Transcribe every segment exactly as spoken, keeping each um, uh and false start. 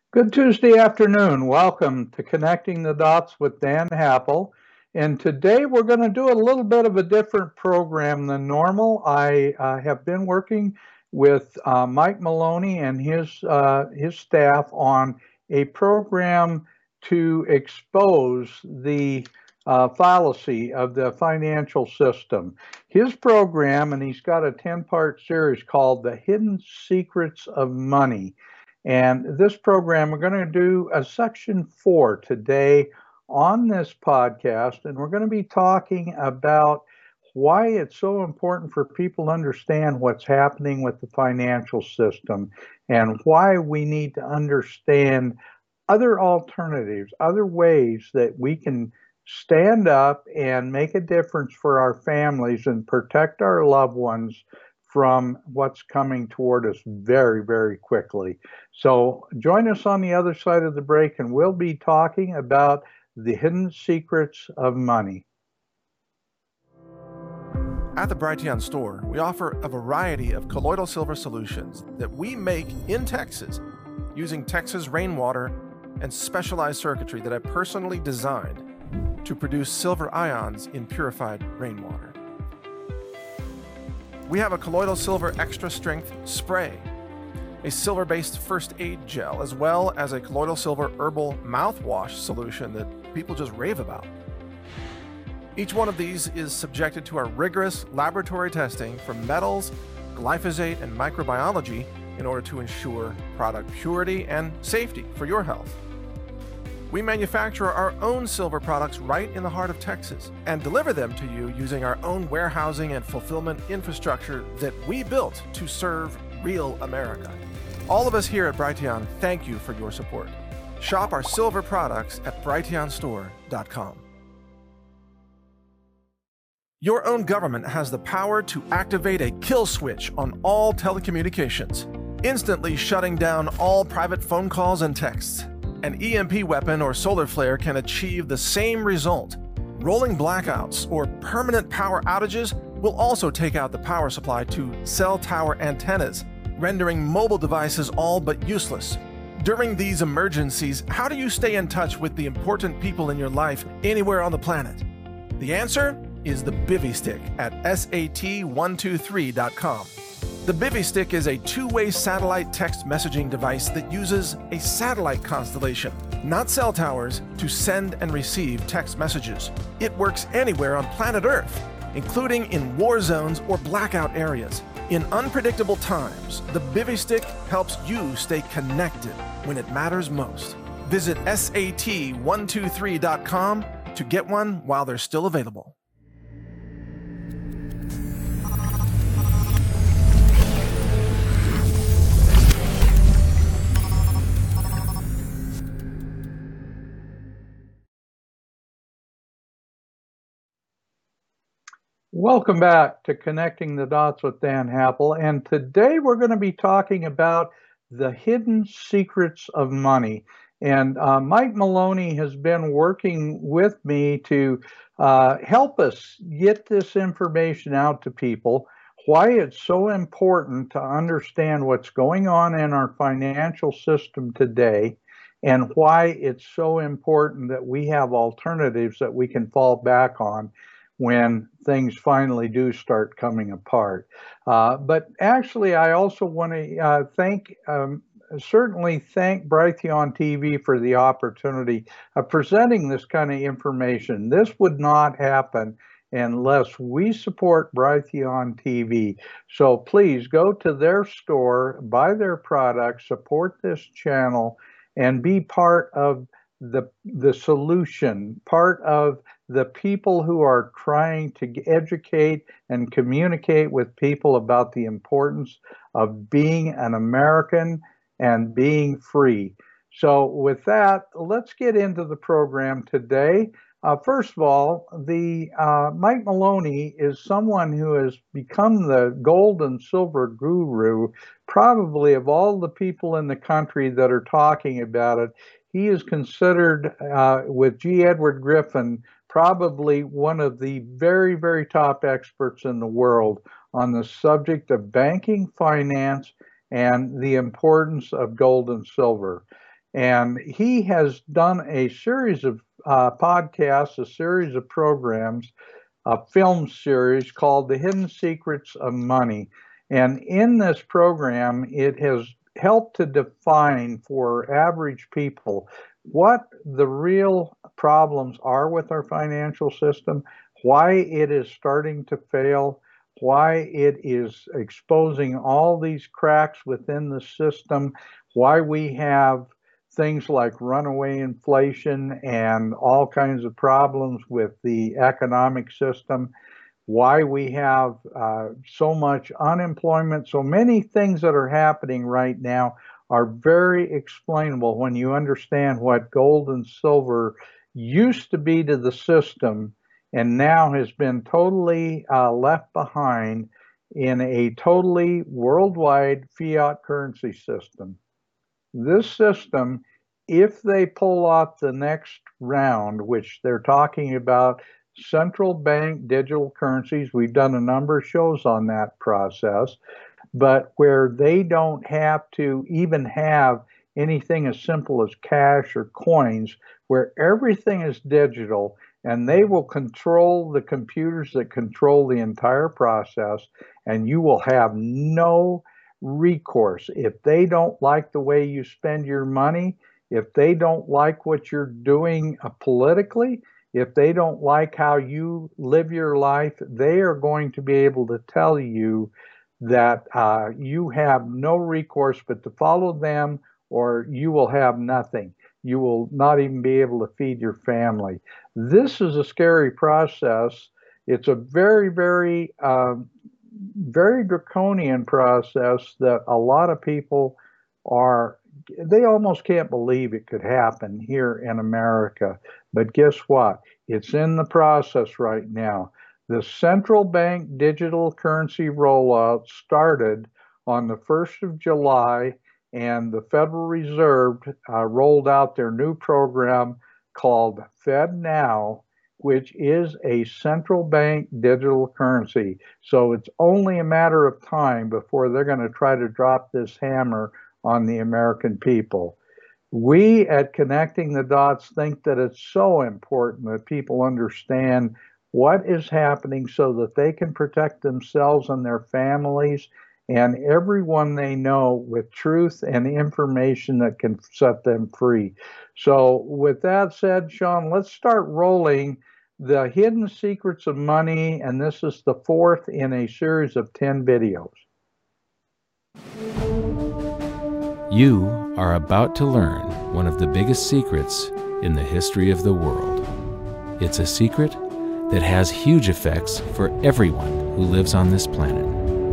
Good Tuesday afternoon. Welcome to Connecting the Dots with Dan Happel. And today we're going to do a little bit of a different program than normal. I uh, have been working with uh, Mike Maloney and his uh, his staff on a program to expose the uh, fallacy of the financial system. His program, and he's got a ten-part series called The Hidden Secrets of Money. And this program, we're going to do a section four today on this podcast, and we're going to be talking about why it's so important for people to understand what's happening with the financial system and why we need to understand other alternatives, other ways that we can stand up and make a difference for our families and protect our loved ones from what's coming toward us very, very quickly. So join us on the other side of the break, and we'll be talking about the hidden secrets of money. At the Brighteon store, we offer a variety of colloidal silver solutions that we make in Texas using Texas rainwater and specialized circuitry that I personally designed to produce silver ions in purified rainwater. We have a colloidal silver extra strength spray, a silver-based first aid gel, as well as a colloidal silver herbal mouthwash solution that people just rave about. Each one of these is subjected to our rigorous laboratory testing for metals, glyphosate, and microbiology in order to ensure product purity and safety for your health. We manufacture our own silver products right in the heart of Texas and deliver them to you using our own warehousing and fulfillment infrastructure that we built to serve real America. All of us here at Brighteon thank you for your support. Shop our silver products at brighteon store dot com. Your own government has the power to activate a kill switch on all telecommunications, instantly shutting down all private phone calls and texts. An E M P weapon or solar flare can achieve the same result. Rolling blackouts or permanent power outages will also take out the power supply to cell tower antennas, rendering mobile devices all but useless. During these emergencies, how do you stay in touch with the important people in your life anywhere on the planet? The answer is the Bivy Stick at S A T one two three dot com. The Bivy Stick is a two-way satellite text messaging device that uses a satellite constellation, not cell towers, to send and receive text messages. It works anywhere on planet Earth, including in war zones or blackout areas. In unpredictable times, the Bivy Stick helps you stay connected when it matters most. Visit S A T one two three dot com to get one while they're still available. Welcome back to Connecting the Dots with Dan Happel, and today we're going to be talking about the hidden secrets of money. And uh, Mike Maloney has been working with me to uh, help us get this information out to people, why it's so important to understand what's going on in our financial system today, and why it's so important that we have alternatives that we can fall back on when things finally do start coming apart. Uh, but actually, I also want to uh, thank, um, certainly thank Brighteon T V for the opportunity of presenting this kind of information. This would not happen unless we support Brighteon T V. So please go to their store, buy their products, support this channel, and be part of the, the solution, part of the people who are trying to educate and communicate with people about the importance of being an American and being free. So with that, let's get into the program today. Uh, first of all, the uh, Mike Maloney is someone who has become the gold and silver guru, probably of all the people in the country that are talking about it. He is considered, uh, with G. Edward Griffin, probably one of the very, very top experts in the world on the subject of banking, finance, and the importance of gold and silver. And he has done a series of uh, podcasts, a series of programs, a film series called The Hidden Secrets of Money. And in this program, it has helped to define for average people what the real problems are with our financial system, why it is starting to fail, why it is exposing all these cracks within the system, why we have things like runaway inflation and all kinds of problems with the economic system, why we have uh, so much unemployment. So many things that are happening right now are very explainable when you understand what gold and silver used to be to the system and now has been totally uh, left behind in a totally worldwide fiat currency system. This system, if they pull off the next round, which they're talking about central bank digital currencies, we've done a number of shows on that process, but where they don't have to even have anything as simple as cash or coins, where everything is digital, and they will control the computers that control the entire process, and you will have no recourse. If they don't like the way you spend your money, if they don't like what you're doing uh, politically, if they don't like how you live your life, they are going to be able to tell you that uh, you have no recourse but to follow them, or you will have nothing. You will not even be able to feed your family. This is a scary process. It's a very, very, uh, very draconian process that a lot of people are, they almost can't believe it could happen here in America. But guess what? It's in the process right now. The central bank digital currency rollout started on the first of July, and the Federal Reserve uh, rolled out their new program called FedNow, which is a central bank digital currency. So it's only a matter of time before they're going to try to drop this hammer on the American people. We at Connecting the Dots think that it's so important that people understand what is happening so that they can protect themselves and their families and everyone they know with truth and information that can set them free. So with that said, Sean, let's start rolling The Hidden Secrets of Money, and this is the fourth in a series of ten videos. You are about to learn one of the biggest secrets in the history of the world. It's a secret that has huge effects for everyone who lives on this planet.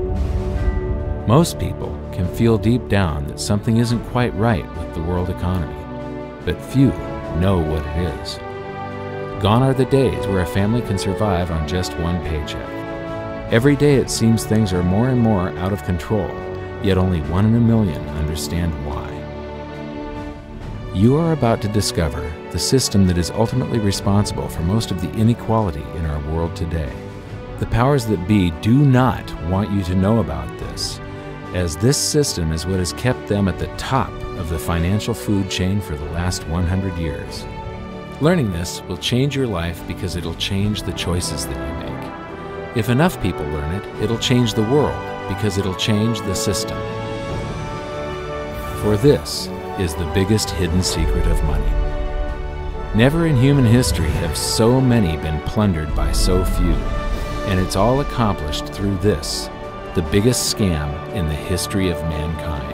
Most people can feel deep down that something isn't quite right with the world economy, but few know what it is. Gone are the days where a family can survive on just one paycheck. Every day it seems things are more and more out of control, yet only one in a million understand why. You are about to discover the system that is ultimately responsible for most of the inequality in our world today. The powers that be do not want you to know about this, as this system is what has kept them at the top of the financial food chain for the last one hundred years. Learning this will change your life because it'll change the choices that you make. If enough people learn it, it'll change the world because it'll change the system. For this is the biggest hidden secret of money. Never in human history have so many been plundered by so few, and it's all accomplished through this, the biggest scam in the history of mankind.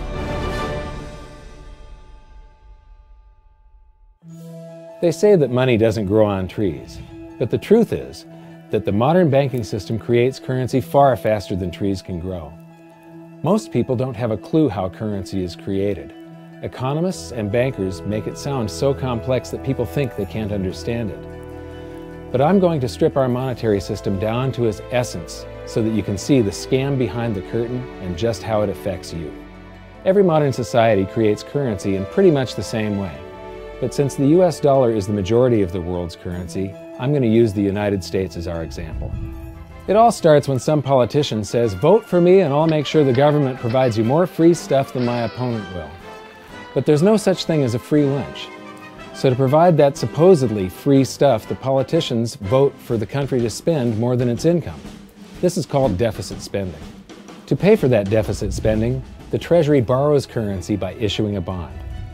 They say that money doesn't grow on trees, but the truth is that the modern banking system creates currency far faster than trees can grow. Most people don't have a clue how currency is created. Economists and bankers make it sound so complex that people think they can't understand it. But I'm going to strip our monetary system down to its essence so that you can see the scam behind the curtain and just how it affects you. Every modern society creates currency in pretty much the same way. But since the U S dollar is the majority of the world's currency, I'm going to use the United States as our example. It all starts when some politician says, "Vote for me and I'll make sure the government provides you more free stuff than my opponent will." But there's no such thing as a free lunch. So to provide that supposedly free stuff, the politicians vote for the country to spend more than its income. This is called deficit spending. To pay for that deficit spending, the Treasury borrows currency by issuing a bond.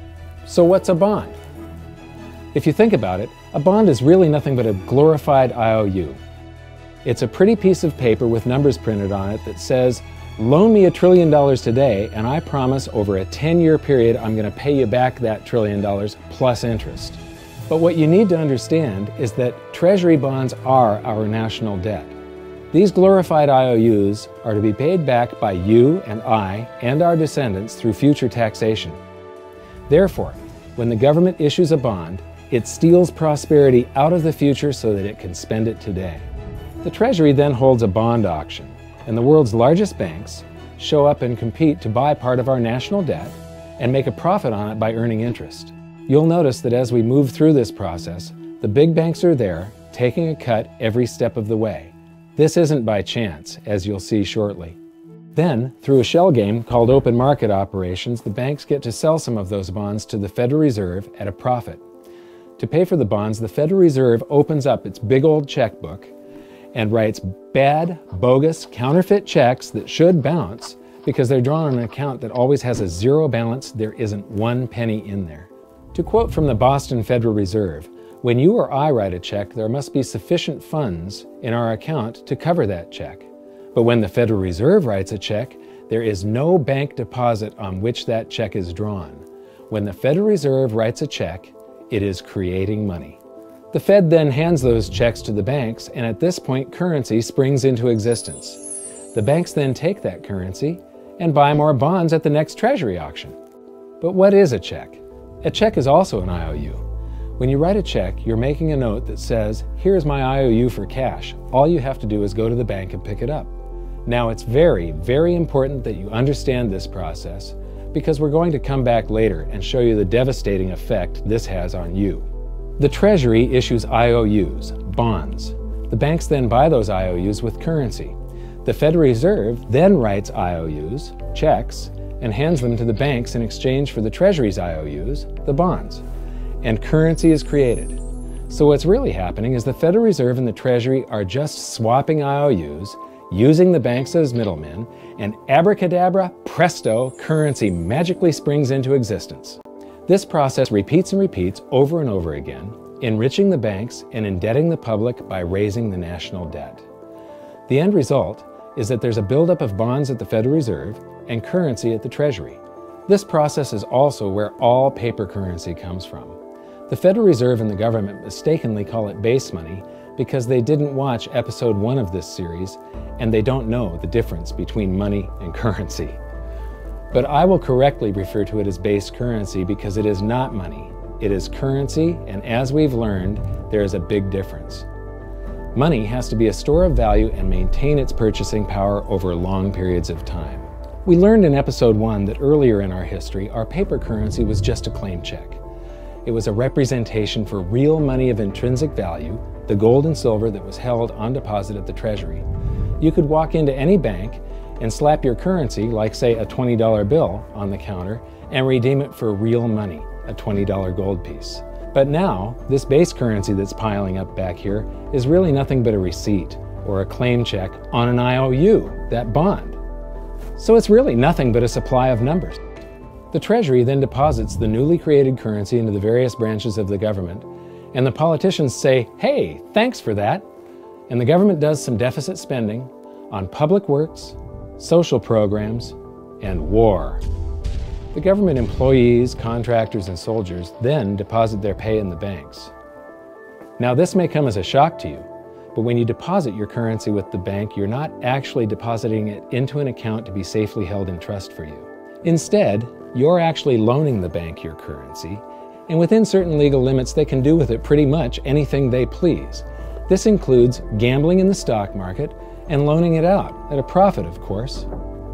So what's a bond? If you think about it, a bond is really nothing but a glorified I O U. It's a pretty piece of paper with numbers printed on it that says, loan me a trillion dollars today, and I promise over a ten-year period I'm going to pay you back that trillion dollars plus interest. But what you need to understand is that Treasury bonds are our national debt. These glorified I O Us are to be paid back by you and I and our descendants through future taxation. Therefore, when the government issues a bond, it steals prosperity out of the future so that it can spend it today. The Treasury then holds a bond auction, and the world's largest banks show up and compete to buy part of our national debt and make a profit on it by earning interest. You'll notice that as we move through this process, the big banks are there, taking a cut every step of the way. This isn't by chance, as you'll see shortly. Then, through a shell game called open market operations, the banks get to sell some of those bonds to the Federal Reserve at a profit. To pay for the bonds, the Federal Reserve opens up its big old checkbook and writes bad, bogus, counterfeit checks that should bounce because they're drawn on an account that always has a zero balance. There isn't one penny in there. To quote from the Boston Federal Reserve, when you or I write a check, there must be sufficient funds in our account to cover that check. But when the Federal Reserve writes a check, there is no bank deposit on which that check is drawn. When the Federal Reserve writes a check, it is creating money. The Fed then hands those checks to the banks, and at this point, currency springs into existence. The banks then take that currency and buy more bonds at the next Treasury auction. But what is a check? A check is also an I O U. When you write a check, you're making a note that says, here's my I O U for cash. All you have to do is go to the bank and pick it up. Now, it's very, very important that you understand this process because we're going to come back later and show you the devastating effect this has on you. The Treasury issues I O Us, bonds. The banks then buy those I O Us with currency. The Federal Reserve then writes I O Us, checks, and hands them to the banks in exchange for the Treasury's I O Us, the bonds. And currency is created. So what's really happening is the Federal Reserve and the Treasury are just swapping I O Us, using the banks as middlemen, and abracadabra, presto, currency magically springs into existence. This process repeats and repeats over and over again, enriching the banks and indebting the public by raising the national debt. The end result is that there's a buildup of bonds at the Federal Reserve and currency at the Treasury. This process is also where all paper currency comes from. The Federal Reserve and the government mistakenly call it base money because they didn't watch episode one of this series and they don't know the difference between money and currency. But I will correctly refer to it as base currency because it is not money. It is currency, and as we've learned, there is a big difference. Money has to be a store of value and maintain its purchasing power over long periods of time. We learned in episode one that earlier in our history, our paper currency was just a claim check. It was a representation for real money of intrinsic value, the gold and silver that was held on deposit at the Treasury. You could walk into any bank and slap your currency, like say a twenty dollar bill, on the counter and redeem it for real money, a twenty dollar gold piece. But now, this base currency that's piling up back here is really nothing but a receipt or a claim check on an I O U, that bond. So it's really nothing but a supply of numbers. The Treasury then deposits the newly created currency into the various branches of the government, and the politicians say, hey, thanks for that. And the government does some deficit spending on public works, social programs, and war. The government employees, contractors, and soldiers then deposit their pay in the banks. Now, this may come as a shock to you, but when you deposit your currency with the bank, you're not actually depositing it into an account to be safely held in trust for you. Instead, you're actually loaning the bank your currency, and within certain legal limits, they can do with it pretty much anything they please. This includes gambling in the stock market and loaning it out, at a profit, of course.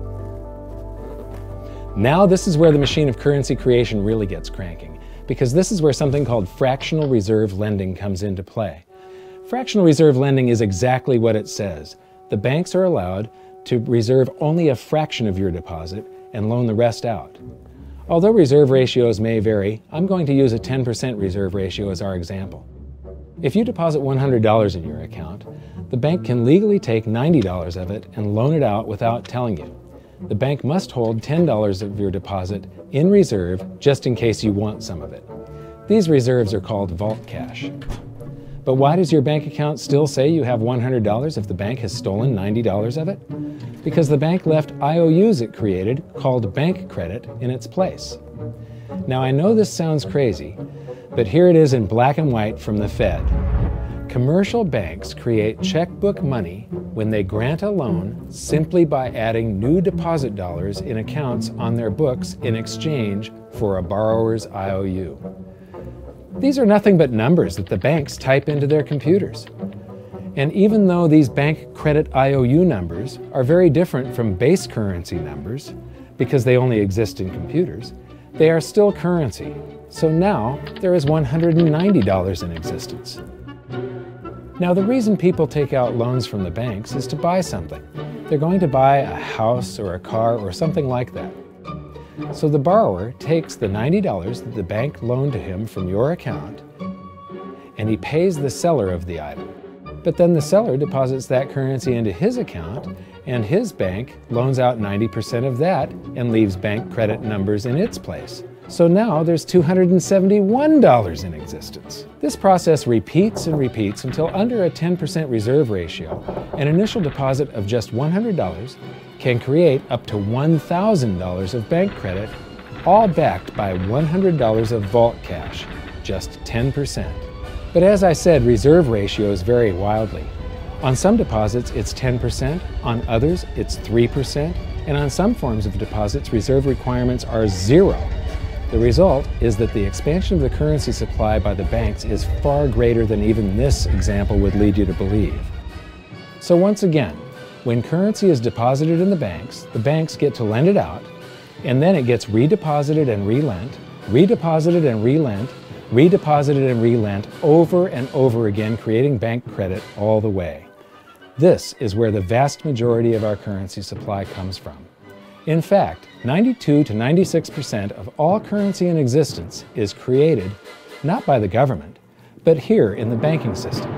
Now this is where the machine of currency creation really gets cranking, because this is where something called fractional reserve lending comes into play. Fractional reserve lending is exactly what it says. The banks are allowed to reserve only a fraction of your deposit and loan the rest out. Although reserve ratios may vary, I'm going to use a ten percent reserve ratio as our example. If you deposit one hundred dollars in your account, the bank can legally take ninety dollars of it and loan it out without telling you. The bank must hold ten dollars of your deposit in reserve just in case you want some of it. These reserves are called vault cash. But why does your bank account still say you have one hundred dollars if the bank has stolen ninety dollars of it? Because the bank left I O Us it created, called bank credit, in its place. Now I know this sounds crazy, but here it is in black and white from the Fed. Commercial banks create checkbook money when they grant a loan simply by adding new deposit dollars in accounts on their books in exchange for a borrower's I O U. These are nothing but numbers that the banks type into their computers. And even though these bank credit I O U numbers are very different from base currency numbers, because they only exist in computers, they are still currency. So now there is one hundred ninety dollars in existence. Now the reason people take out loans from the banks is to buy something. They're going to buy a house or a car or something like that. So the borrower takes the ninety dollars that the bank loaned to him from your account and he pays the seller of the item. But then the seller deposits that currency into his account and his bank loans out ninety percent of that and leaves bank credit numbers in its place. So now there's two hundred seventy-one dollars in existence. This process repeats and repeats until under a ten percent reserve ratio, an initial deposit of just one hundred dollars can create up to one thousand dollars of bank credit, all backed by one hundred dollars of vault cash, just ten percent. But as I said, reserve ratios vary wildly. On some deposits it's ten percent, on others it's three percent, and on some forms of deposits reserve requirements are zero. The result is that the expansion of the currency supply by the banks is far greater than even this example would lead you to believe. So once again, when currency is deposited in the banks, the banks get to lend it out, and then it gets redeposited and relent, redeposited and relent, redeposited and relent over and over again, creating bank credit all the way. This is where the vast majority of our currency supply comes from. In fact, ninety-two to ninety-six percent of all currency in existence is created not by the government, but here in the banking system.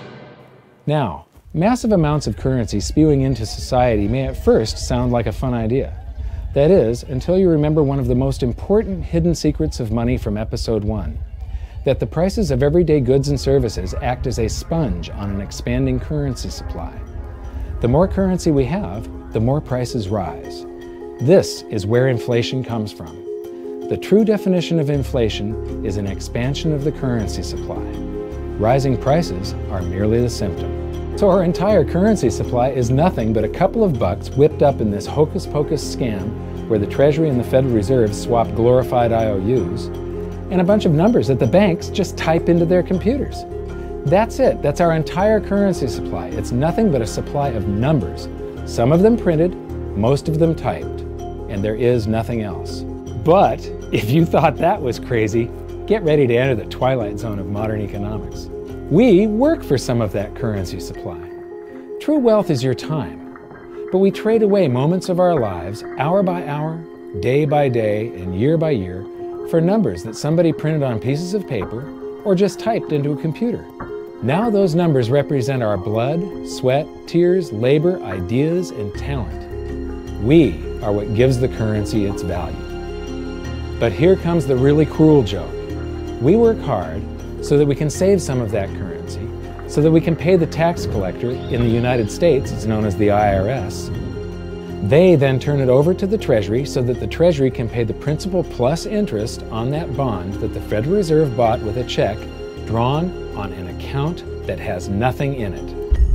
Now, massive amounts of currency spewing into society may at first sound like a fun idea. That is, until you remember one of the most important hidden secrets of money from episode one, that the prices of everyday goods and services act as a sponge on an expanding currency supply. The more currency we have, the more prices rise. This is where inflation comes from. The true definition of inflation is an expansion of the currency supply. Rising prices are merely the symptom. So our entire currency supply is nothing but a couple of bucks whipped up in this hocus-pocus scam where the Treasury and the Federal Reserve swap glorified I O Us, and a bunch of numbers that the banks just type into their computers. That's it. That's our entire currency supply. It's nothing but a supply of numbers. Some of them printed, most of them typed, and there is nothing else. But if you thought that was crazy, get ready to enter the twilight zone of modern economics. We work for some of that currency supply. True wealth is your time, but we trade away moments of our lives, hour by hour, day by day, and year by year, for numbers that somebody printed on pieces of paper or just typed into a computer. Now those numbers represent our blood, sweat, tears, labor, ideas, and talent. We are what gives the currency its value. But here comes the really cruel joke. We work hard so that we can save some of that currency, so that we can pay the tax collector. In the United States, it's known as the I R S. They then turn it over to the Treasury so that the Treasury can pay the principal plus interest on that bond that the Federal Reserve bought with a check drawn on an account that has nothing in it.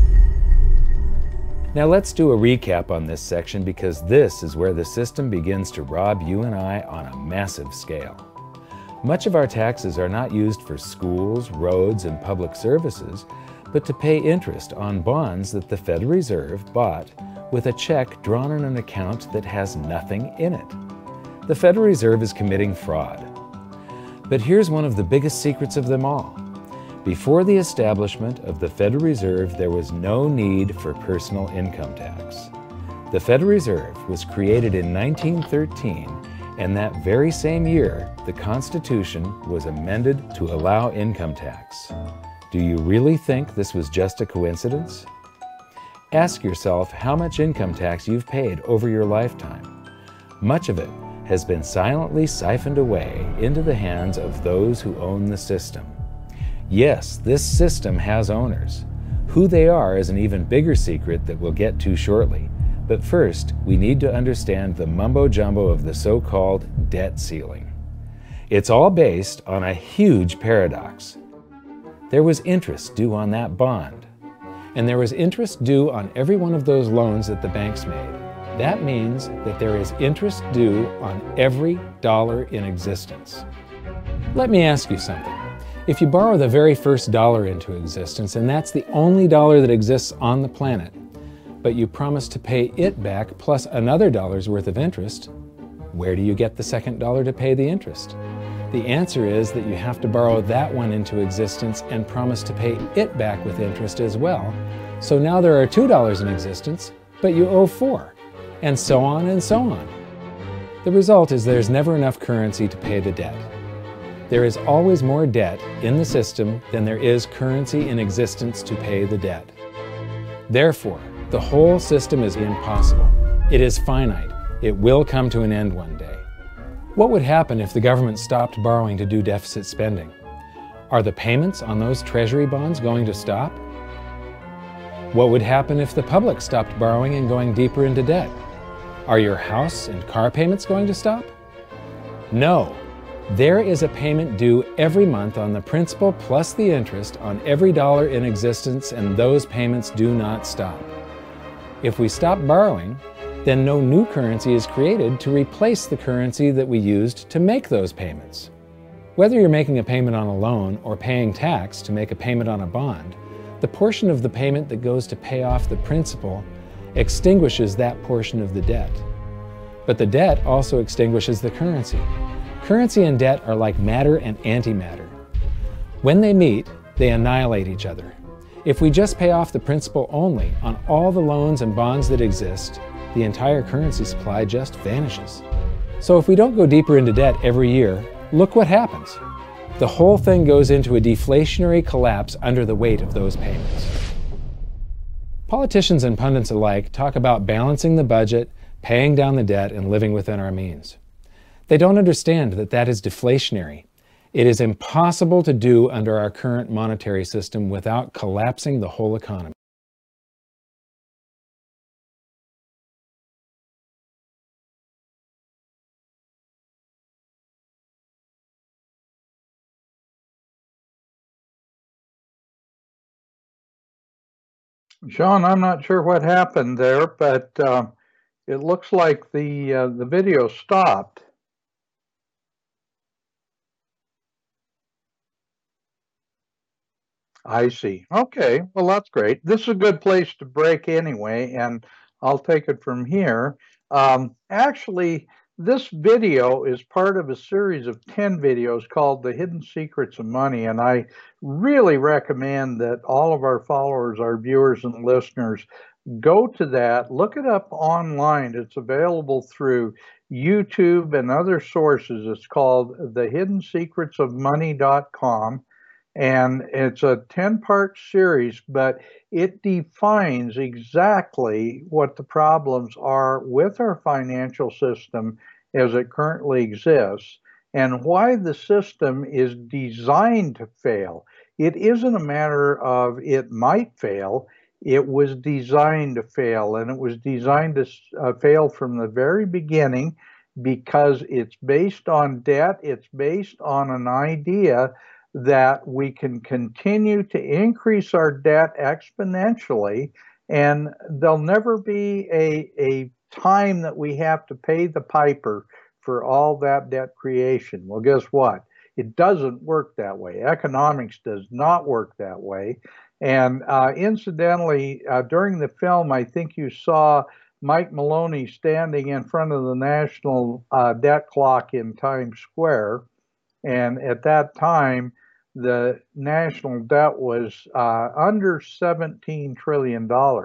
Now let's do a recap on this section, because this is where the system begins to rob you and I on a massive scale. Much of our taxes are not used for schools, roads, and public services, but to pay interest on bonds that the Federal Reserve bought with a check drawn on an account that has nothing in it. The Federal Reserve is committing fraud. But here's one of the biggest secrets of them all. Before the establishment of the Federal Reserve, there was no need for personal income tax. The Federal Reserve was created in nineteen thirteen And that very same year, the Constitution was amended to allow income tax. Do you really think this was just a coincidence? Ask yourself how much income tax you've paid over your lifetime. Much of it has been silently siphoned away into the hands of those who own the system. Yes, this system has owners. Who they are is an even bigger secret that we'll get to shortly. But first, we need to understand the mumbo-jumbo of the so-called debt ceiling. It's all based on a huge paradox. There was interest due on that bond, and there was interest due on every one of those loans that the banks made. That means that there is interest due on every dollar in existence. Let me ask you something. If you borrow the very first dollar into existence, and that's the only dollar that exists on the planet, but you promise to pay it back plus another dollar's worth of interest, where do you get the second dollar to pay the interest? The answer is that you have to borrow that one into existence and promise to pay it back with interest as well. So now there are two dollars in existence, but you owe four, and so on and so on. The result is there's never enough currency to pay the debt. There is always more debt in the system than there is currency in existence to pay the debt. Therefore, the whole system is impossible. It is finite. It will come to an end one day. What would happen if the government stopped borrowing to do deficit spending? Are the payments on those treasury bonds going to stop? What would happen if the public stopped borrowing and going deeper into debt? Are your house and car payments going to stop? No. There is a payment due every month on the principal plus the interest on every dollar in existence, and those payments do not stop. If we stop borrowing, then no new currency is created to replace the currency that we used to make those payments. Whether you're making a payment on a loan or paying tax to make a payment on a bond, the portion of the payment that goes to pay off the principal extinguishes that portion of the debt. But the debt also extinguishes the currency. Currency and debt are like matter and antimatter. When they meet, they annihilate each other. If we just pay off the principal only on all the loans and bonds that exist, the entire currency supply just vanishes. So if we don't go deeper into debt every year, look what happens. The whole thing goes into a deflationary collapse under the weight of those payments. Politicians and pundits alike talk about balancing the budget, paying down the debt, and living within our means. They don't understand that that is deflationary. It is impossible to do under our current monetary system without collapsing the whole economy. Sean, I'm not sure what happened there, but uh, it looks like the uh, the video stopped. I see. Okay, well, that's great. This is a good place to break anyway, and I'll take it from here. Um, actually, this video is part of a series of ten videos called The Hidden Secrets of Money, and I really recommend that all of our followers, our viewers and listeners, go to that, look it up online. It's available through YouTube and other sources. It's called the hidden secrets of money dot com. And it's a ten-part series, but it defines exactly what the problems are with our financial system as it currently exists and why the system is designed to fail. It isn't a matter of it might fail. It was designed to fail, and it was designed to uh, fail from the very beginning because it's based on debt. It's based on an idea that we can continue to increase our debt exponentially, and there'll never be a, a time that we have to pay the piper for all that debt creation. Well, guess what? It doesn't work that way. Economics does not work that way. And uh, incidentally, uh, during the film, I think you saw Mike Maloney standing in front of the national uh, debt clock in Times Square. And at that time, the national debt was uh, under seventeen trillion dollars.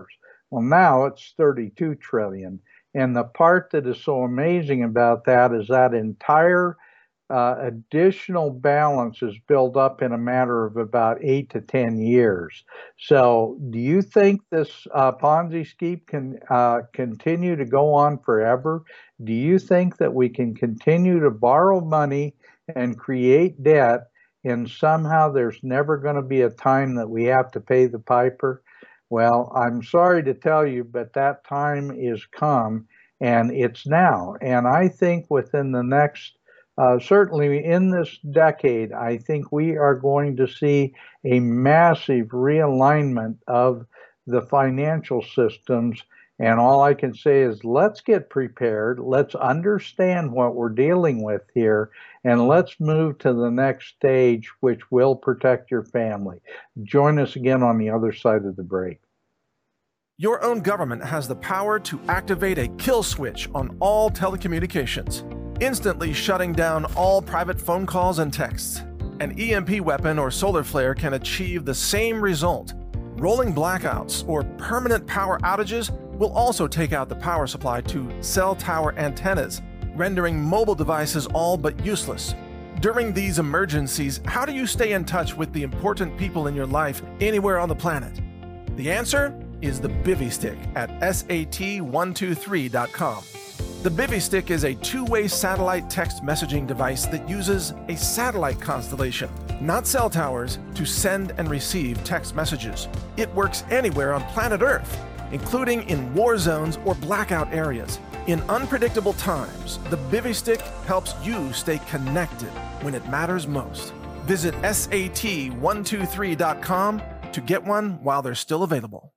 Well, now it's thirty-two trillion. And the part that is so amazing about that is that entire uh, additional balance is built up in a matter of about eight to ten years. So do you think this uh, Ponzi scheme can uh, continue to go on forever? Do you think that we can continue to borrow money and create debt, and somehow there's never going to be a time that we have to pay the piper? Well, I'm sorry to tell you, but that time is come, and it's now. And I think within the next, uh, certainly in this decade, I think we are going to see a massive realignment of the financial systems. And all I can say is let's get prepared, let's understand what we're dealing with here, and let's move to the next stage, which will protect your family. Join us again on the other side of the break. Your own government has the power to activate a kill switch on all telecommunications, instantly shutting down all private phone calls and texts. An E M P weapon or solar flare can achieve the same result. Rolling blackouts or permanent power outages will also take out the power supply to cell tower antennas, rendering mobile devices all but useless. During these emergencies, how do you stay in touch with the important people in your life anywhere on the planet? The answer is the Bivy Stick at S A T one two three dot com. The Bivy Stick is a two-way satellite text messaging device that uses a satellite constellation, not cell towers, to send and receive text messages. It works anywhere on planet Earth, including in war zones or blackout areas. In unpredictable times, the Bivy Stick helps you stay connected when it matters most. Visit S A T one two three dot com to get one while they're still available.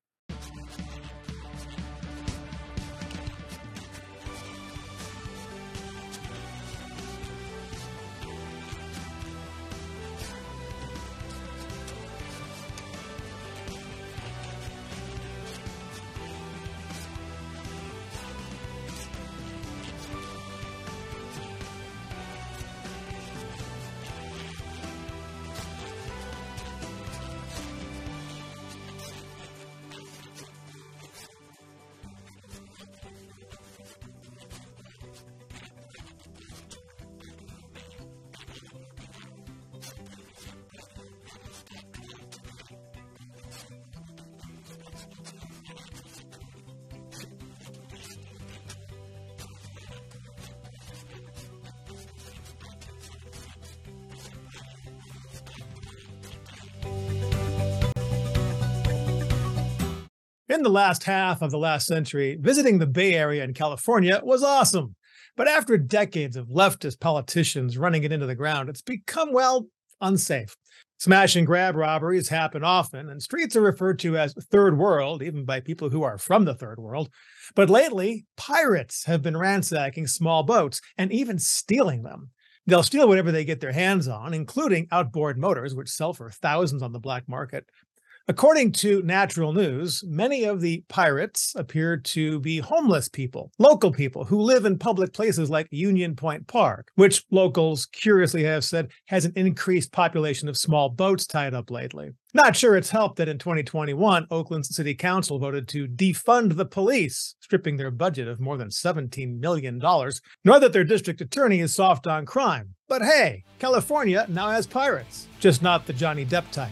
In the last half of the last century, visiting the Bay Area in California was awesome. But after decades of leftist politicians running it into the ground, it's become, well, unsafe. Smash and grab robberies happen often, and streets are referred to as third world, even by people who are from the third world. But lately, pirates have been ransacking small boats and even stealing them. They'll steal whatever they get their hands on, including outboard motors, which sell for thousands on the black market. According to Natural News, many of the pirates appear to be homeless people, local people who live in public places like Union Point Park, which locals curiously have said has an increased population of small boats tied up lately. Not sure it's helped that in twenty twenty-one, Oakland's City Council voted to defund the police, stripping their budget of more than seventeen million dollars, nor that their district attorney is soft on crime. But hey, California now has pirates, just not the Johnny Depp type.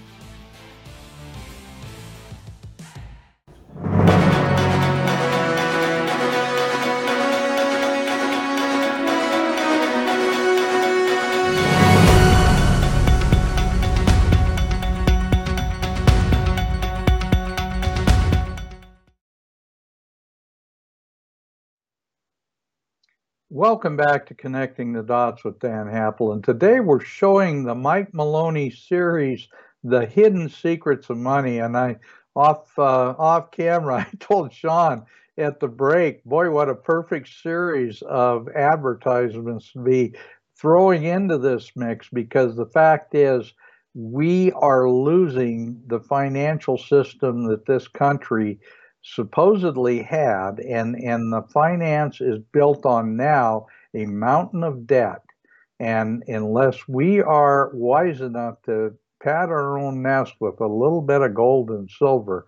Welcome back to Connecting the Dots with Dan Happel, and today we're showing the Mike Maloney series, The Hidden Secrets of Money. And I, off uh, off camera, I told Sean at the break, boy, what a perfect series of advertisements to be throwing into this mix, because the fact is we are losing the financial system that this country supposedly had, and and the finance is built on now a mountain of debt, and unless we are wise enough to pat our own nest with a little bit of gold and silver,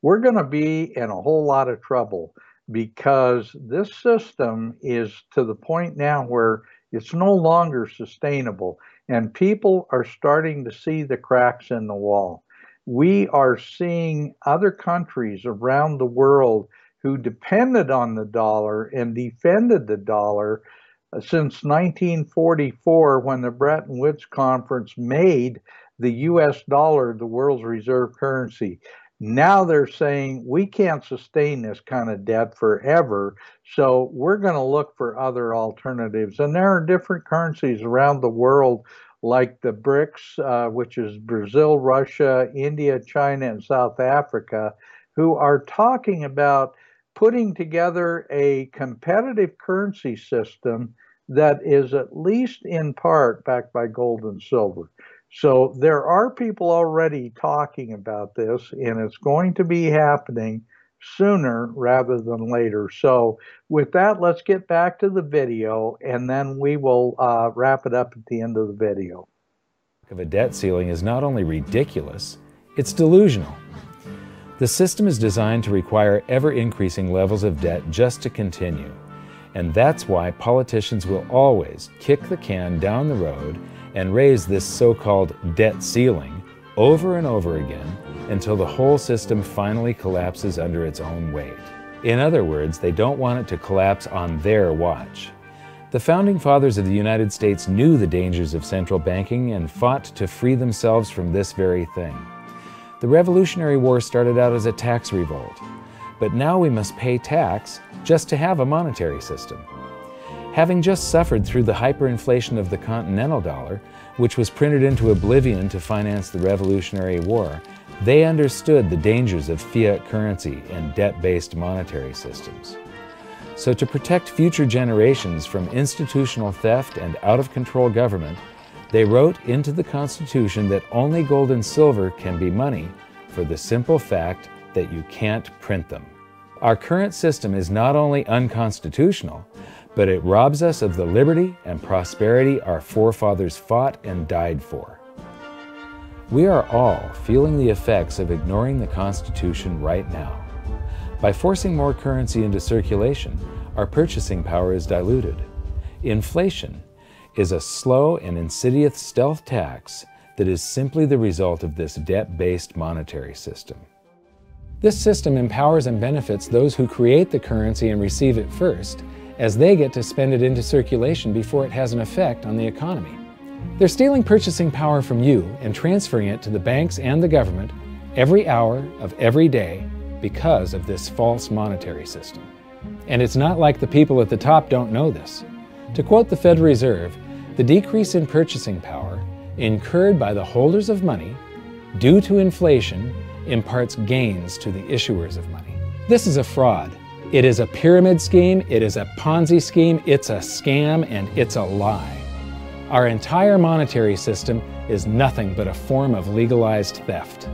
we're going to be in a whole lot of trouble, because this system is to the point now where it's no longer sustainable, and people are starting to see the cracks in the wall. We are seeing other countries around the world who depended on the dollar and defended the dollar since nineteen forty-four, when the Bretton Woods Conference made the U S dollar the world's reserve currency. Now they're saying we can't sustain this kind of debt forever, so we're going to look for other alternatives. And there are different currencies around the world, like the BRICS, uh, which is Brazil, Russia, India, China, and South Africa, who are talking about putting together a competitive currency system that is at least in part backed by gold and silver. So there are people already talking about this, and it's going to be happening sooner rather than later. So with that, let's get back to the video, and then we will uh, wrap it up at the end of the video. Of a debt ceiling is not only ridiculous, it's delusional. The system is designed to require ever-increasing levels of debt just to continue. And that's why politicians will always kick the can down the road and raise this so-called debt ceiling over and over again until the whole system finally collapses under its own weight. In other words, they don't want it to collapse on their watch. The Founding Fathers of the United States knew the dangers of central banking and fought to free themselves from this very thing. The Revolutionary War started out as a tax revolt, but now we must pay tax just to have a monetary system. Having just suffered through the hyperinflation of the continental dollar, which was printed into oblivion to finance the Revolutionary War, they understood the dangers of fiat currency and debt-based monetary systems. So to protect future generations from institutional theft and out-of-control government, they wrote into the Constitution that only gold and silver can be money, for the simple fact that you can't print them. Our current system is not only unconstitutional, but it robs us of the liberty and prosperity our forefathers fought and died for. We are all feeling the effects of ignoring the Constitution right now. By forcing more currency into circulation, our purchasing power is diluted. Inflation is a slow and insidious stealth tax that is simply the result of this debt-based monetary system. This system empowers and benefits those who create the currency and receive it first, as they get to spend it into circulation before it has an effect on the economy. They're stealing purchasing power from you and transferring it to the banks and the government every hour of every day because of this false monetary system. And it's not like the people at the top don't know this. To quote the Federal Reserve, the decrease in purchasing power incurred by the holders of money due to inflation imparts gains to the issuers of money. This is a fraud. It is a pyramid scheme, it is a Ponzi scheme, it's a scam, and it's a lie. Our entire monetary system is nothing but a form of legalized theft.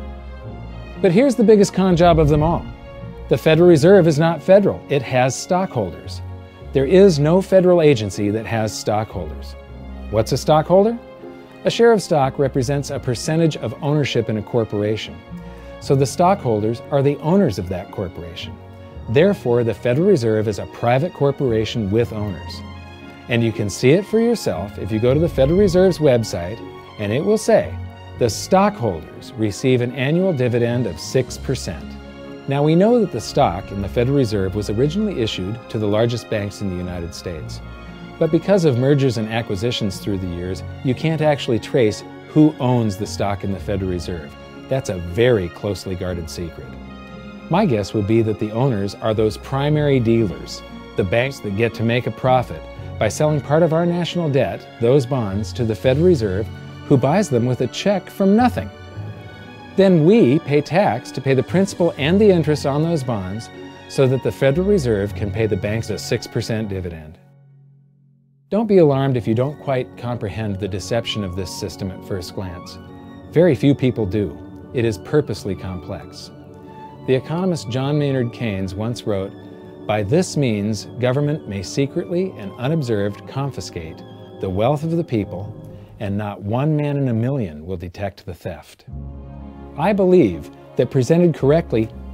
But here's the biggest con job of them all. The Federal Reserve is not federal, it has stockholders. There is no federal agency that has stockholders. What's a stockholder? A share of stock represents a percentage of ownership in a corporation. So the stockholders are the owners of that corporation. Therefore, the Federal Reserve is a private corporation with owners. And you can see it for yourself if you go to the Federal Reserve's website, and it will say, the stockholders receive an annual dividend of six percent. Now we know that the stock in the Federal Reserve was originally issued to the largest banks in the United States. But because of mergers and acquisitions through the years, you can't actually trace who owns the stock in the Federal Reserve. That's a very closely guarded secret. My guess would be that the owners are those primary dealers, the banks that get to make a profit by selling part of our national debt, those bonds, to the Federal Reserve, who buys them with a check from nothing. Then we pay tax to pay the principal and the interest on those bonds so that the Federal Reserve can pay the banks a six percent dividend. Don't be alarmed if you don't quite comprehend the deception of this system at first glance. Very few people do. It is purposely complex. The economist John Maynard Keynes once wrote, "By this means, government may secretly and unobserved confiscate the wealth of the people, and not one man in a million will detect the theft." I believe that presented correctly,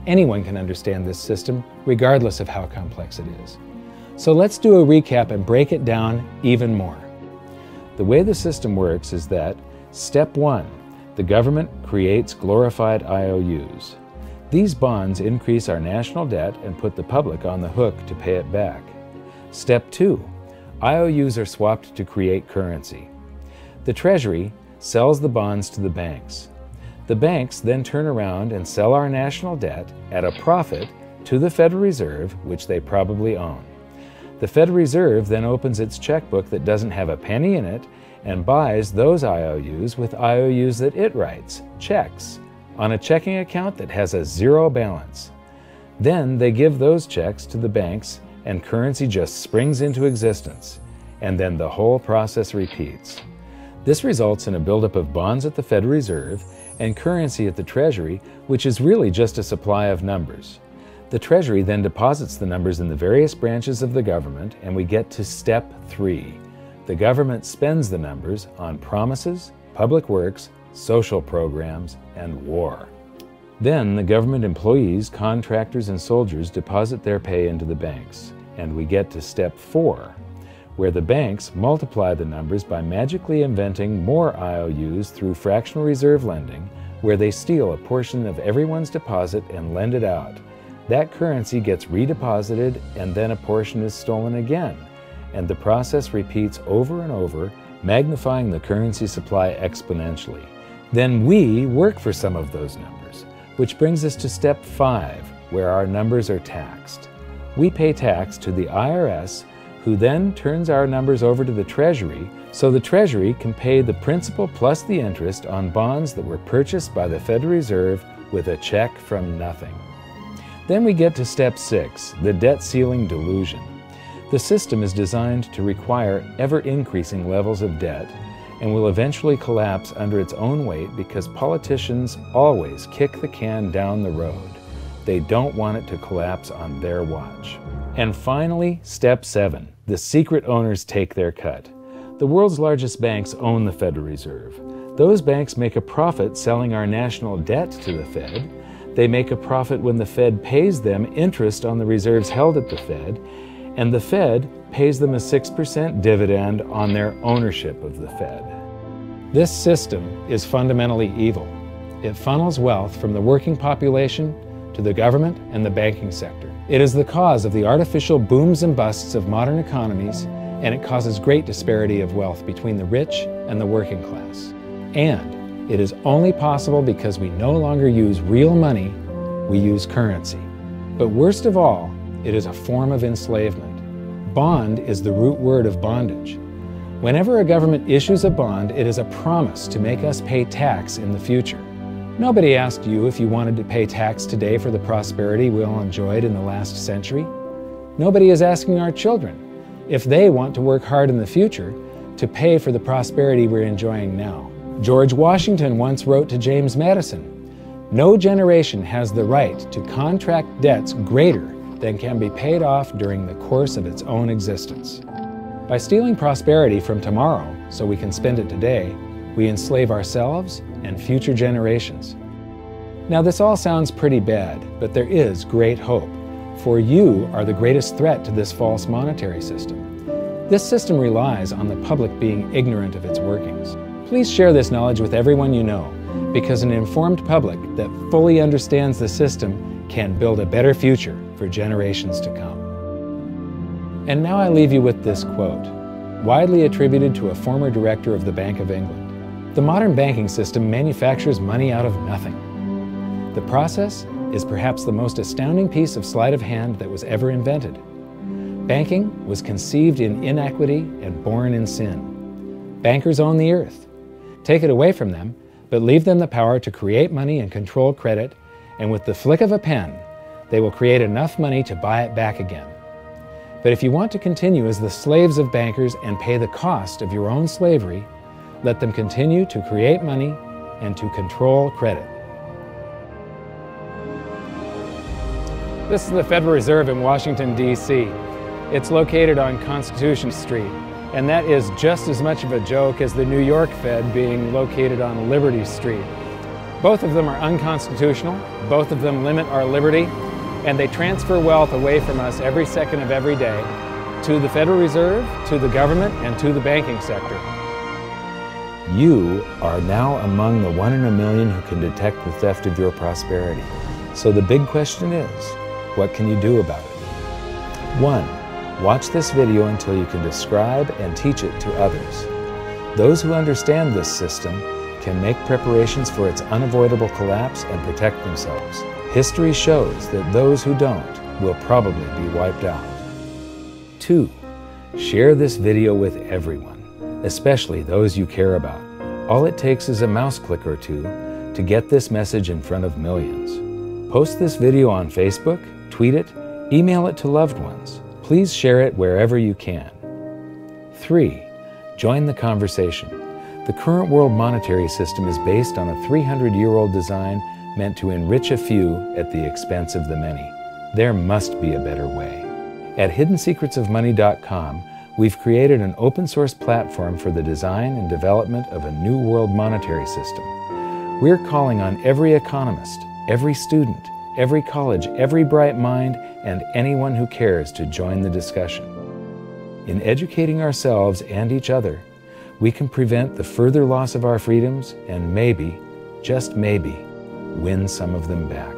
anyone can understand this system, regardless of how complex it is. So let's do a recap and break it down even more. The way the system works is that, step one, the government creates glorified I O Us. These bonds increase our national debt and put the public on the hook to pay it back. Step two, I O Us are swapped to create currency. The Treasury sells the bonds to the banks. The banks then turn around and sell our national debt at a profit to the Federal Reserve, which they probably own. The Federal Reserve then opens its checkbook that doesn't have a penny in it and buys those I O Us with I O Us that it writes, checks, on a checking account that has a zero balance. Then they give those checks to the banks and currency just springs into existence, and then the whole process repeats. This results in a buildup of bonds at the Federal Reserve and currency at the Treasury, which is really just a supply of numbers. The Treasury then deposits the numbers in the various branches of the government, and we get to step three. The government spends the numbers on promises, public works, social programs, and war. Then the government employees, contractors, and soldiers deposit their pay into the banks, and we get to step four, where the banks multiply the numbers by magically inventing more I O Us through fractional reserve lending, where they steal a portion of everyone's deposit and lend it out. That currency gets redeposited, and then a portion is stolen again, and the process repeats over and over, magnifying the currency supply exponentially. Then we work for some of those numbers, which brings us to step five, where our numbers are taxed. We pay tax to the I R S, who then turns our numbers over to the Treasury, so the Treasury can pay the principal plus the interest on bonds that were purchased by the Federal Reserve with a check from nothing. Then we get to step six, the debt ceiling delusion. The system is designed to require ever-increasing levels of debt and will eventually collapse under its own weight because politicians always kick the can down the road. They don't want it to collapse on their watch. And finally, step seven, the secret owners take their cut. The world's largest banks own the Federal Reserve. Those banks make a profit selling our national debt to the Fed. They make a profit when the Fed pays them interest on the reserves held at the Fed, and the Fed pays them a six percent dividend on their ownership of the Fed. This system is fundamentally evil. It funnels wealth from the working population to the government and the banking sector. It is the cause of the artificial booms and busts of modern economies, and it causes great disparity of wealth between the rich and the working class. And it is only possible because we no longer use real money, we use currency. But worst of all, it is a form of enslavement. Bond is the root word of bondage. Whenever a government issues a bond, it is a promise to make us pay tax in the future. Nobody asked you if you wanted to pay tax today for the prosperity we all enjoyed in the last century. Nobody is asking our children if they want to work hard in the future to pay for the prosperity we're enjoying now. George Washington once wrote to James Madison, "No generation has the right to contract debts greater than can be paid off during the course of its own existence." By stealing prosperity from tomorrow so we can spend it today, we enslave ourselves and future generations. Now this all sounds pretty bad, but there is great hope, for you are the greatest threat to this false monetary system. This system relies on the public being ignorant of its workings. Please share this knowledge with everyone you know, because an informed public that fully understands the system can build a better future for generations to come. And now I leave you with this quote, widely attributed to a former director of the Bank of England. The modern banking system manufactures money out of nothing. The process is perhaps the most astounding piece of sleight of hand that was ever invented. Banking was conceived in inequity and born in sin. Bankers own the earth. Take it away from them, but leave them the power to create money and control credit, and with the flick of a pen, they will create enough money to buy it back again. But if you want to continue as the slaves of bankers and pay the cost of your own slavery, let them continue to create money and to control credit. This is the Federal Reserve in Washington, D C It's located on Constitution Street, and that is just as much of a joke as the New York Fed being located on Liberty Street. Both of them are unconstitutional, Both of them limit our liberty, and they transfer wealth away from us every second of every day to the Federal Reserve, to the government, and to the banking sector. You are now among the one in a million who can detect the theft of your prosperity. So the big question is, what can you do about it? One, watch this video until you can describe and teach it to others. Those who understand this system can make preparations for its unavoidable collapse and protect themselves. History shows that those who don't will probably be wiped out. Two, share this video with everyone, especially those you care about. All it takes is a mouse click or two to get this message in front of millions. Post this video on Facebook, tweet it, email it to loved ones. Please share it wherever you can. Three, join the conversation. The current world monetary system is based on a three hundred year old design meant to enrich a few at the expense of the many. There must be a better way. At hidden secrets of money dot com, we've created an open source platform for the design and development of a new world monetary system. We're calling on every economist, every student, every college, every bright mind, and anyone who cares to join the discussion. In educating ourselves and each other, we can prevent the further loss of our freedoms and maybe, just maybe, win some of them back.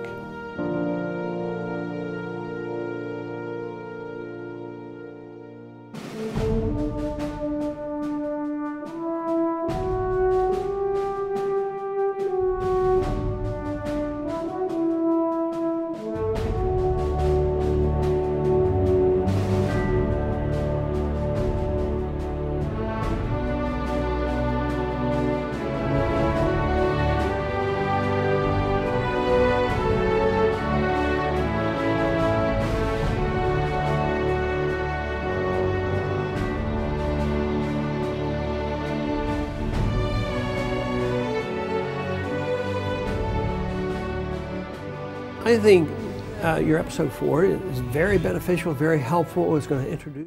I think uh, your episode four is very beneficial, very helpful. It's going to introduce.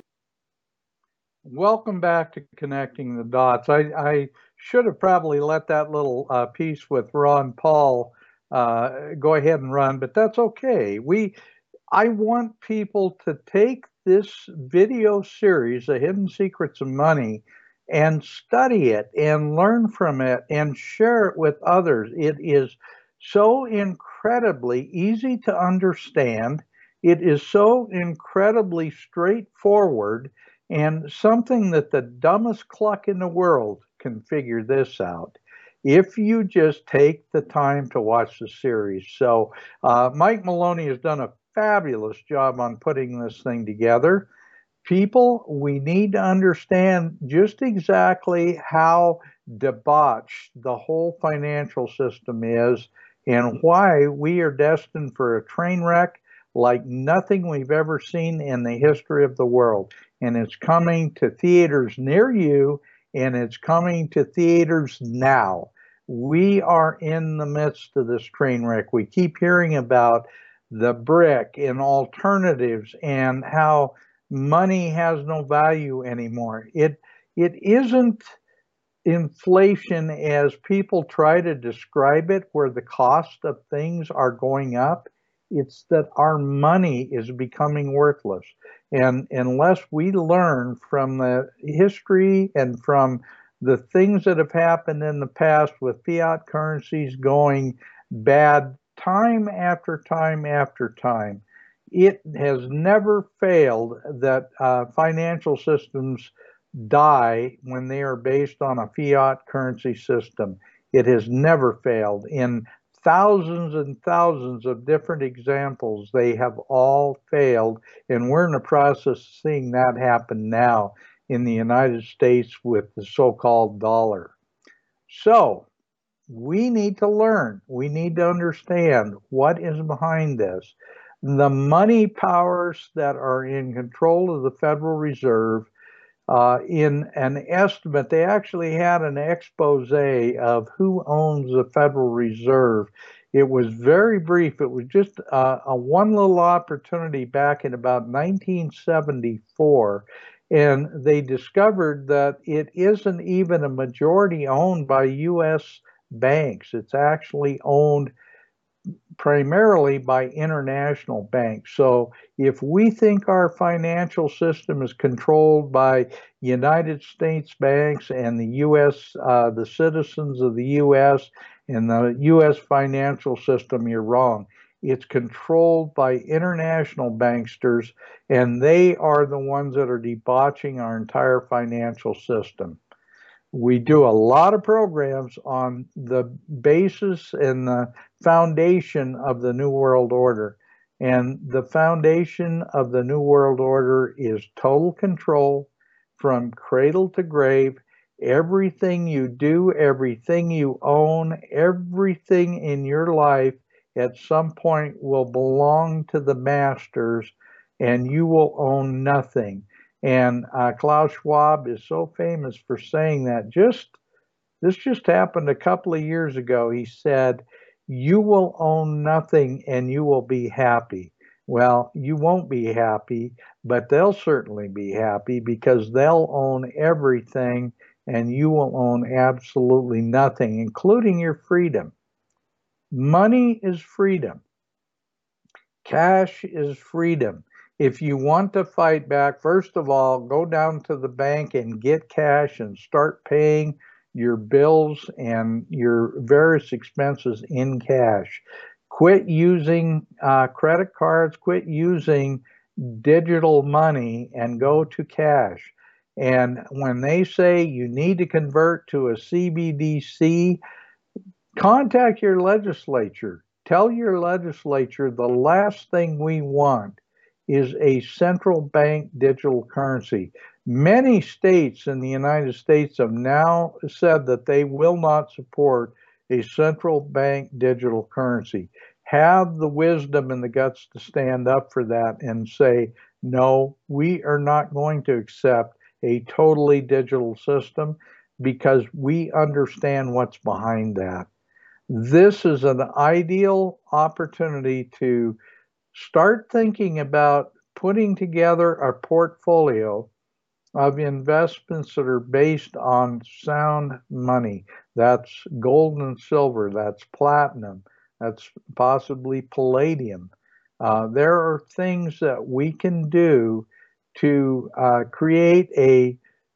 Welcome back to Connecting the Dots. I, I should have probably let that little uh, piece with Ron Paul uh, go ahead and run, but that's okay. We, I want people to take this video series, The Hidden Secrets of Money, and study it and learn from it and share it with others. It is so incredibly easy to understand. It is so incredibly straightforward and something that the dumbest cluck in the world can figure this out if you just take the time to watch the series. So uh, Mike Maloney has done a fabulous job on putting this thing together. People, we need to understand just exactly how debauched the whole financial system is and why we are destined for a train wreck like nothing we've ever seen in the history of the world. And it's coming to theaters near you, and it's coming to theaters now. We are in the midst of this train wreck. We keep hearing about the brick and alternatives and how money has no value anymore. It, it isn't inflation as people try to describe it, where the cost of things are going up. It's that our money is becoming worthless. And unless we learn from the history and from the things that have happened in the past with fiat currencies going bad time after time after time, it has never failed that uh, financial systems die when they are based on a fiat currency system. It has never failed. In thousands and thousands of different examples, they have all failed, and we're in the process of seeing that happen now in the United States with the so-called dollar. So we need to learn. We need to understand what is behind this. The money powers that are in control of the Federal Reserve, Uh, in an estimate, they actually had an expose of who owns the Federal Reserve. It was very brief. It was just uh, a one little opportunity back in about nineteen seventy-four. And they discovered that it isn't even a majority owned by U S banks. It's actually owned primarily by international banks. So if we think our financial system is controlled by United States banks and the U S, uh, the citizens of the U S and the U S financial system, you're wrong. It's controlled by international banksters, and they are the ones that are debauching our entire financial system. We do a lot of programs on the basis and the foundation of the New World Order. And the foundation of the New World Order is total control from cradle to grave. Everything you do, everything you own, everything in your life at some point will belong to the masters, and you will own nothing. And uh, Klaus Schwab is so famous for saying that. Just this just happened a couple of years ago. He said, "You will own nothing and you will be happy." Well, you won't be happy, but they'll certainly be happy because they'll own everything and you will own absolutely nothing, including your freedom. Money is freedom. Cash is freedom. If you want to fight back, first of all, go down to the bank and get cash and start paying your bills and your various expenses in cash. Quit using uh, credit cards, quit using digital money, and go to cash. And when they say you need to convert to a C B D C, contact your legislature. Tell your legislature the last thing we want is a central bank digital currency. Many states in the United States have now said that they will not support a central bank digital currency. Have the wisdom and the guts to stand up for that and say, no, we are not going to accept a totally digital system because we understand what's behind that. This is an ideal opportunity to start thinking about putting together a portfolio of investments that are based on sound money. That's gold and silver, that's platinum, that's possibly palladium. Uh, there are things that we can do to uh, create a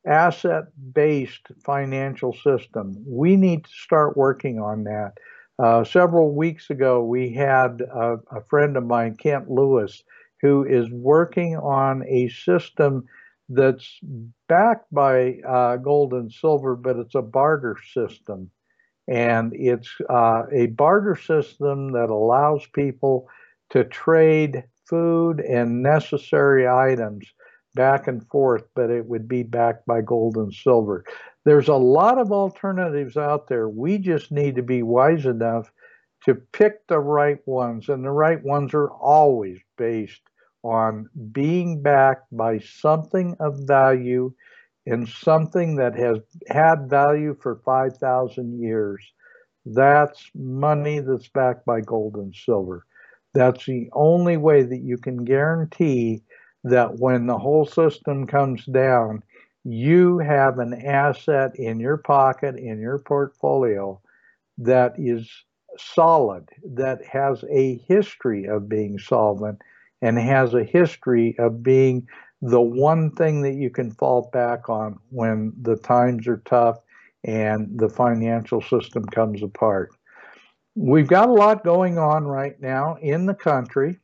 asset-based financial system. We need to start working on that. Uh, several weeks ago, we had a, a friend of mine, Kent Lewis, who is working on a system that's backed by uh, gold and silver, but it's a barter system. And it's uh, a barter system that allows people to trade food and necessary items back and forth, but it would be backed by gold and silver. There's a lot of alternatives out there. We just need to be wise enough to pick the right ones, and the right ones are always based on being backed by something of value and something that has had value for five thousand years. That's money that's backed by gold and silver. That's the only way that you can guarantee that when the whole system comes down, you have an asset in your pocket, in your portfolio, that is solid, that has a history of being solvent, and has a history of being the one thing that you can fall back on when the times are tough and the financial system comes apart. We've got a lot going on right now in the country.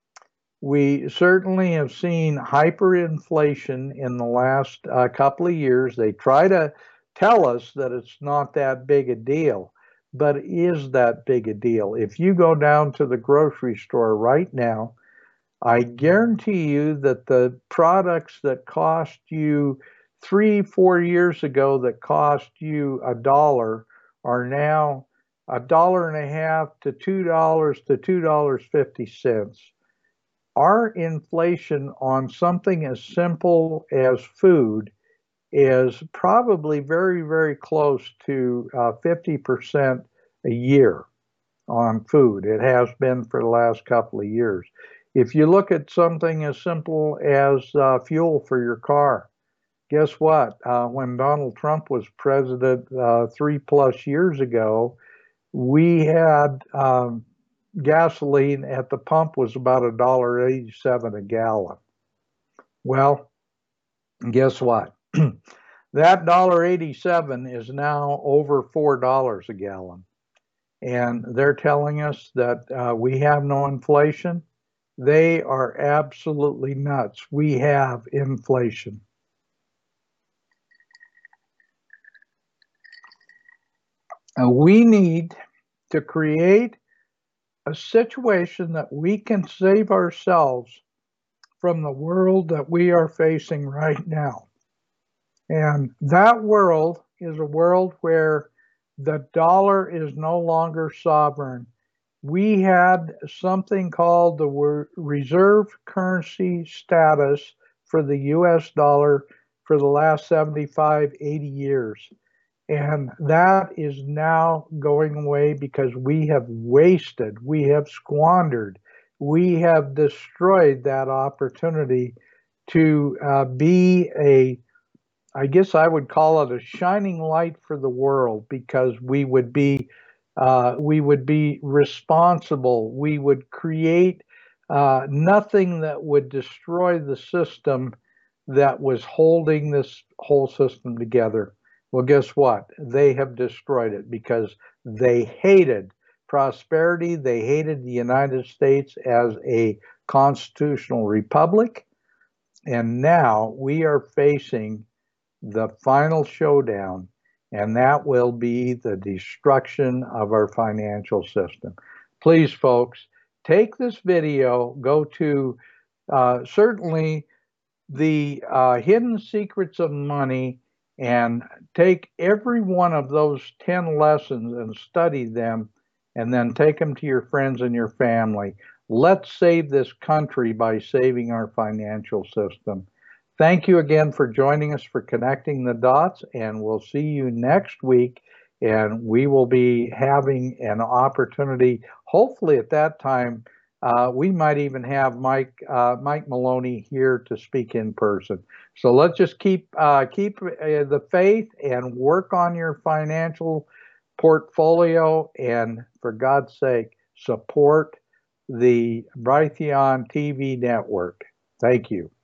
We certainly have seen hyperinflation in the last uh, couple of years. They try to tell us that it's not that big a deal, but it is that big a deal. If you go down to the grocery store right now, I guarantee you that the products that cost you three, four years ago that cost you a dollar are now a dollar and a half to two dollars to two dollars and fifty cents. Our inflation on something as simple as food is probably very, very close to uh, fifty percent a year on food. It has been for the last couple of years. If you look at something as simple as uh, fuel for your car, guess what? Uh, when Donald Trump was president uh, three plus years ago, we had um, gasoline at the pump was about a dollar eighty-seven a gallon. Well, guess what? That dollar eighty-seven is now over four dollars a gallon. And they're telling us that uh, we have no inflation. They are absolutely nuts. We have inflation. Uh, we need to create a situation that we can save ourselves from the world that we are facing right now. And that world is a world where the dollar is no longer sovereign. We had something called the reserve currency status for the U S dollar for the last seventy-five, eighty years. And that is now going away because we have wasted, we have squandered, we have destroyed that opportunity to uh, be a, I guess I would call it a shining light for the world, because we would be, uh, we would be responsible. We would create uh, nothing that would destroy the system that was holding this whole system together. Well, guess what? They have destroyed it because they hated prosperity. They hated the United States as a constitutional republic. And now we are facing the final showdown, and that will be the destruction of our financial system. Please, folks, take this video, go to uh, certainly the uh, Hidden Secrets of Money, and take every one of those ten lessons and study them, and then take them to your friends and your family. Let's save this country by saving our financial system. Thank you again for joining us for Connecting the Dots, and we'll see you next week, and we will be having an opportunity, hopefully at that time, uh, we might even have Mike uh, Mike Maloney here to speak in person. So let's just keep uh, keep uh, the faith and work on your financial portfolio, and for God's sake, support the Brighteon T V network. Thank you.